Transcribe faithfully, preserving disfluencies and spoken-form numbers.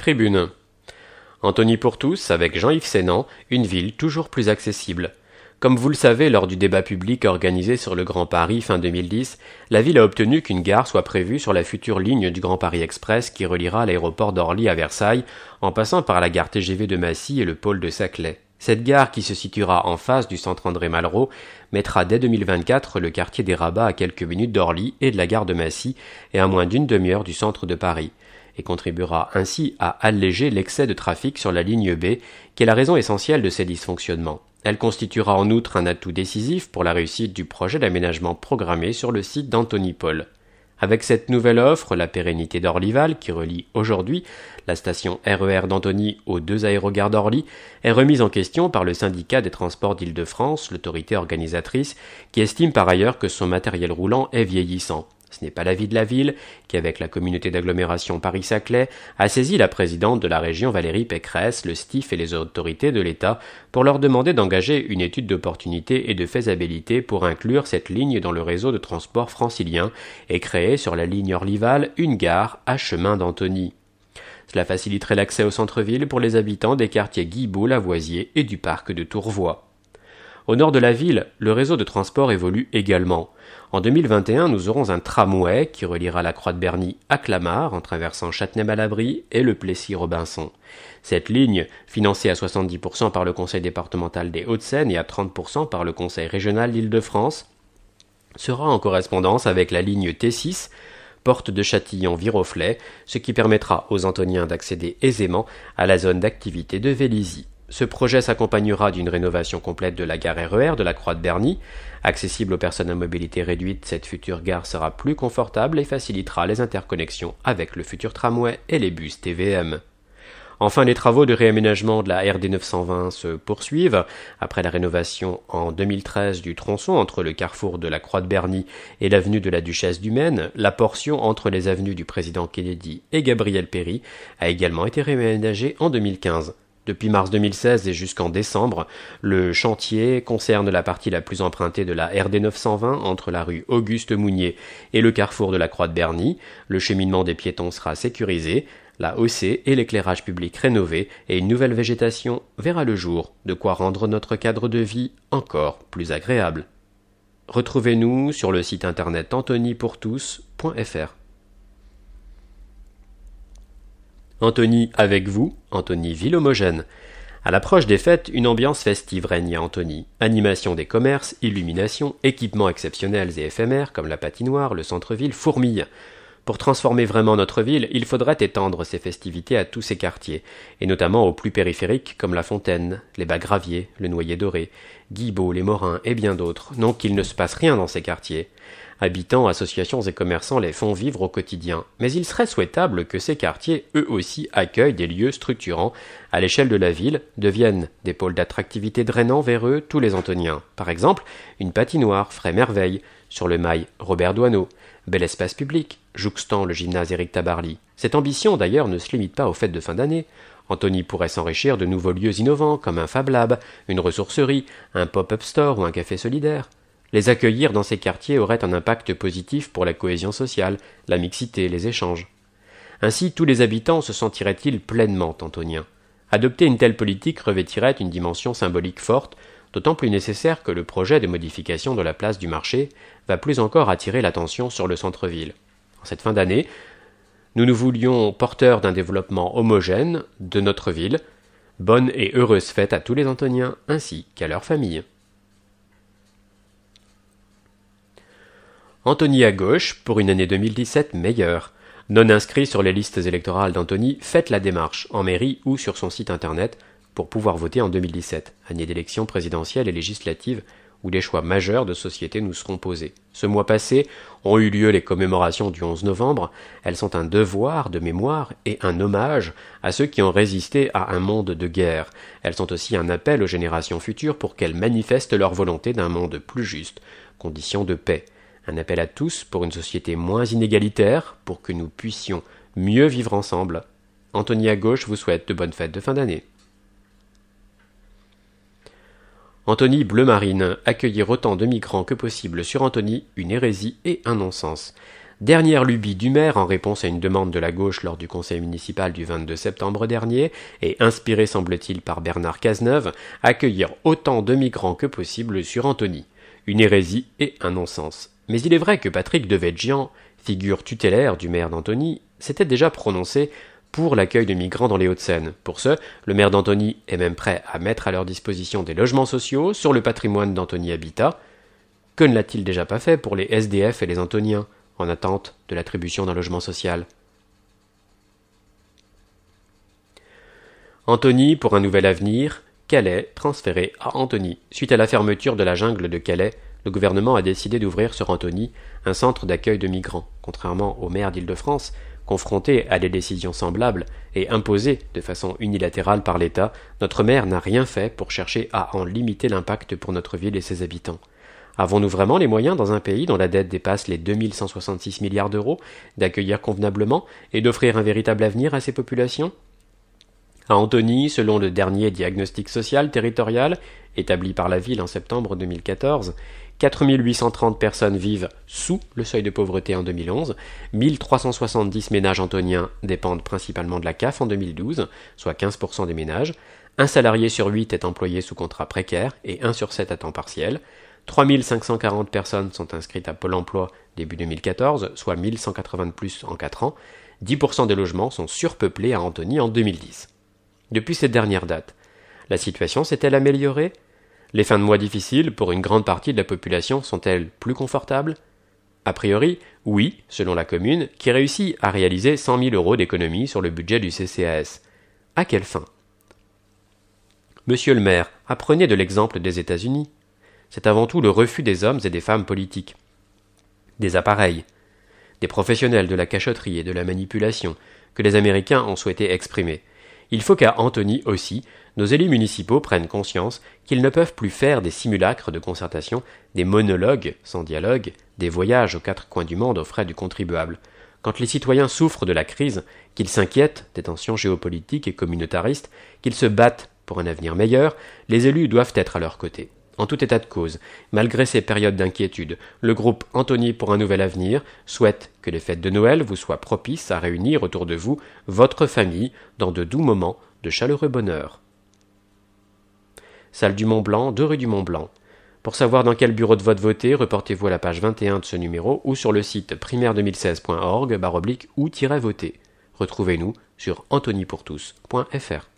Tribune. Antony pour tous, avec Jean-Yves Sénan, une ville toujours plus accessible. Comme vous le savez, lors du débat public organisé sur le Grand Paris fin deux mille dix, la ville a obtenu qu'une gare soit prévue sur la future ligne du Grand Paris Express qui reliera l'aéroport d'Orly à Versailles, en passant par la gare T G V de Massy et le pôle de Saclay. Cette gare, qui se situera en face du centre André-Malraux, mettra dès deux mille vingt-quatre le quartier des Rabats à quelques minutes d'Orly et de la gare de Massy et à moins d'une demi-heure du centre de Paris, et contribuera ainsi à alléger l'excès de trafic sur la ligne B, qui est la raison essentielle de ces dysfonctionnements. Elle constituera en outre un atout décisif pour la réussite du projet d'aménagement programmé sur le site d'Antony Paul. Avec cette nouvelle offre, la pérennité d'Orlyval, qui relie aujourd'hui la station R E R d'Antony aux deux aérogares d'Orly, est remise en question par le syndicat des transports d'Île-de-France, l'autorité organisatrice, qui estime par ailleurs que son matériel roulant est vieillissant. Ce n'est pas l'avis de la ville, qui avec la communauté d'agglomération Paris-Saclay a saisi la présidente de la région Valérie Pécresse, le S T I F et les autorités de l'État pour leur demander d'engager une étude d'opportunité et de faisabilité pour inclure cette ligne dans le réseau de transport francilien et créer sur la ligne Orlyval une gare à chemin d'Antony. Cela faciliterait l'accès au centre-ville pour les habitants des quartiers Guibault, Lavoisier et du parc de Tourvois. Au nord de la ville, le réseau de transport évolue également. En deux mille vingt et un, nous aurons un tramway qui reliera la Croix de Berny à Clamart en traversant Châtenay-Malabry et le Plessis-Robinson. Cette ligne, financée à soixante-dix pour cent par le Conseil départemental des Hauts-de-Seine et à trente pour cent par le Conseil régional d'Île-de-France, sera en correspondance avec la ligne T six, porte de Châtillon-Viroflay, ce qui permettra aux Antoniens d'accéder aisément à la zone d'activité de Vélizy. Ce projet s'accompagnera d'une rénovation complète de la gare R E R de la Croix de Berny. Accessible aux personnes à mobilité réduite, cette future gare sera plus confortable et facilitera les interconnexions avec le futur tramway et les bus T V M. Enfin, les travaux de réaménagement de la R D neuf cent vingt se poursuivent. Après la rénovation en deux mille treize du tronçon entre le carrefour de la Croix de Berny et l'avenue de la Duchesse du Maine, la portion entre les avenues du président Kennedy et Gabriel Péry a également été réaménagée en deux mille quinze. Depuis mars deux mille seize et jusqu'en décembre, le chantier concerne la partie la plus empruntée de la R D neuf cent vingt entre la rue Auguste-Mounier et le carrefour de la Croix de Berny. Le cheminement des piétons sera sécurisé, la haussée et l'éclairage public rénové et une nouvelle végétation verra le jour, de quoi rendre notre cadre de vie encore plus agréable. Retrouvez-nous sur le site internet antony pour tous point f r. Antony avec vous, Antony ville homogène. À l'approche des fêtes, une ambiance festive règne à Antony. Animation des commerces, illumination, équipements exceptionnels et éphémères comme la patinoire, le centre-ville fourmille. Pour transformer vraiment notre ville, il faudrait étendre ces festivités à tous ces quartiers, et notamment aux plus périphériques comme la Fontaine, les Bas-Graviers, le Noyer Doré, Guibault, les Morins et bien d'autres. Non qu'il ne se passe rien dans ces quartiers. Habitants, associations et commerçants les font vivre au quotidien, mais il serait souhaitable que ces quartiers, eux aussi, accueillent des lieux structurants à l'échelle de la ville, deviennent des pôles d'attractivité drainant vers eux tous les Antoniens. Par exemple, une patinoire ferait merveille sur le mail Robert Doisneau, bel espace public, jouxtant le gymnase Éric Tabarly. Cette ambition d'ailleurs ne se limite pas aux fêtes de fin d'année. Antony pourrait s'enrichir de nouveaux lieux innovants comme un Fab Lab, une ressourcerie, un pop-up store ou un café solidaire. Les accueillir dans ces quartiers aurait un impact positif pour la cohésion sociale, la mixité, les échanges. Ainsi, tous les habitants se sentiraient-ils pleinement antoniens. Adopter une telle politique revêtirait une dimension symbolique forte, d'autant plus nécessaire que le projet de modification de la place du marché va plus encore attirer l'attention sur le centre-ville. En cette fin d'année, nous nous voulions porteurs d'un développement homogène de notre ville. Bonne et heureuse fête à tous les Antoniens ainsi qu'à leurs familles. Antony à gauche pour une année deux mille dix-sept meilleure. Non inscrit sur les listes électorales d'Antony, faites la démarche en mairie ou sur son site internet pour pouvoir voter en deux mille dix-sept, année d'élections présidentielles et législatives où des choix majeurs de société nous seront posés. Ce mois passé ont eu lieu les commémorations du onze novembre. Elles sont un devoir de mémoire et un hommage à ceux qui ont résisté à un monde de guerre. Elles sont aussi un appel aux générations futures pour qu'elles manifestent leur volonté d'un monde plus juste, condition de paix. Un appel à tous pour une société moins inégalitaire, pour que nous puissions mieux vivre ensemble. Antony à gauche vous souhaite de bonnes fêtes de fin d'année. Antony bleu marine, accueillir autant de migrants que possible sur Antony, une hérésie et un non-sens. Dernière lubie du maire en réponse à une demande de la gauche lors du conseil municipal du vingt-deux septembre dernier, et inspiré semble-t-il par Bernard Cazeneuve, accueillir autant de migrants que possible sur Antony. Une hérésie et un non-sens. Mais il est vrai que Patrick Devedjian, figure tutélaire du maire d'Antony, s'était déjà prononcé pour l'accueil de migrants dans les Hauts-de-Seine. Pour ce, le maire d'Antony est même prêt à mettre à leur disposition des logements sociaux sur le patrimoine d'Antony Habitat. Que ne l'a-t-il déjà pas fait pour les S D F et les Antoniens, en attente de l'attribution d'un logement social? Antony pour un nouvel avenir, Calais transféré à Antony. Suite à la fermeture de la jungle de Calais, le gouvernement a décidé d'ouvrir sur Antony un centre d'accueil de migrants. Contrairement au maire d'Île-de-France, confronté à des décisions semblables et imposées de façon unilatérale par l'État, notre maire n'a rien fait pour chercher à en limiter l'impact pour notre ville et ses habitants. Avons-nous vraiment les moyens, dans un pays dont la dette dépasse les deux mille cent soixante-six milliards d'euros, d'accueillir convenablement et d'offrir un véritable avenir à ces populations? À Antony, selon le dernier diagnostic social territorial, établi par la ville en septembre deux mille quatorze, quatre mille huit cent trente personnes vivent sous le seuil de pauvreté en deux mille onze, mille trois cent soixante-dix ménages antoniens dépendent principalement de la C A F en deux mille douze, soit quinze pour cent des ménages, un salarié sur huit est employé sous contrat précaire et un sur sept à temps partiel, trois mille cinq cent quarante personnes sont inscrites à Pôle emploi début deux mille quatorze, soit mille cent quatre-vingts de plus en quatre ans, dix pour cent des logements sont surpeuplés à Antony en deux mille dix. Depuis cette dernière date, la situation s'est-elle améliorée? Les fins de mois difficiles pour une grande partie de la population sont-elles plus confortables? A priori, oui, selon la commune, qui réussit à réaliser cent mille euros d'économie sur le budget du C C A S. À quelle fin? Monsieur le maire, apprenez de l'exemple des États-Unis. C'est avant tout le refus des hommes et des femmes politiques, des appareils, des professionnels de la cachotterie et de la manipulation que les Américains ont souhaité exprimer. Il faut qu'à Antony aussi, nos élus municipaux prennent conscience qu'ils ne peuvent plus faire des simulacres de concertation, des monologues sans dialogue, des voyages aux quatre coins du monde aux frais du contribuable. Quand les citoyens souffrent de la crise, qu'ils s'inquiètent des tensions géopolitiques et communautaristes, qu'ils se battent pour un avenir meilleur, les élus doivent être à leur côté. En tout état de cause, malgré ces périodes d'inquiétude, le groupe Antony pour un nouvel avenir souhaite que les fêtes de Noël vous soient propices à réunir autour de vous votre famille dans de doux moments de chaleureux bonheur. Salle du Mont-Blanc, deux rue du Mont-Blanc. Pour savoir dans quel bureau de vote voter, reportez-vous à la page vingt et un de ce numéro ou sur le site primaire deux mille seize point org barre oblique ou-voter. Retrouvez-nous sur antony pour tous point f r.